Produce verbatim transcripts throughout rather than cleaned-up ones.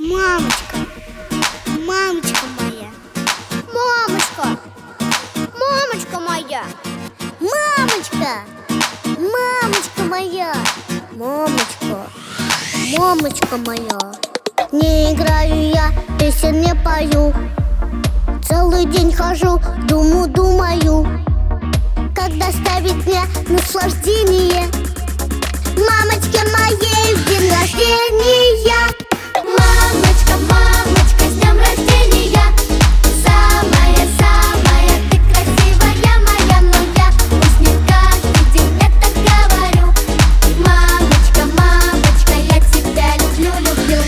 Мамочка, мамочка моя, мамочка, мамочка моя, мамочка, мамочка моя, мамочка, мамочка моя. Не играю я, песен не пою, целый день хожу, думаю, думаю, как доставить мне наслаждение мамочке моей в день рождения. Мамочка, мамочка, с днем рождения! Самая-самая ты красивая моя, но я пусть не каждый день это говорю. Мамочка, мамочка, я тебя люблю, люблю.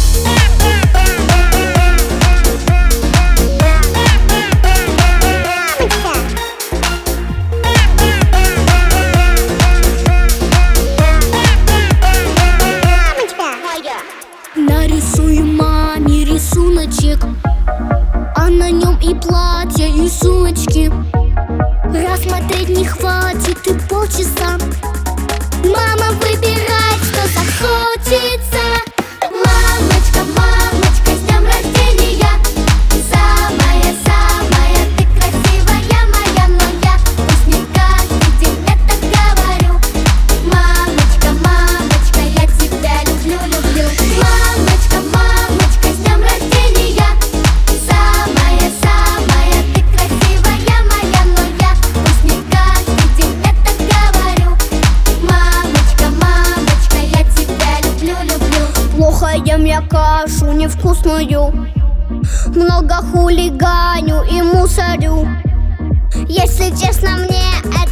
Нарисую маме рисуночек, а на нем и платье, и сумочки. Рассмотреть не хватит и полчаса. Мама выбирает, что захочется. Мамочка, мамочка, с днем рождения! Самая-самая ты красивая моя, но я пусть не каждый день это говорю. Мамочка, мамочка, я тебя люблю, люблю. Мамочка, мамочка, с днем рождения! Самая-самая ты красивая моя, но я пусть не каждый день это говорю. Мамочка, мамочка, я тебя люблю, люблю. Плохо ем я кашу невкусную, много хулиганю и мусорю. Если честно, мне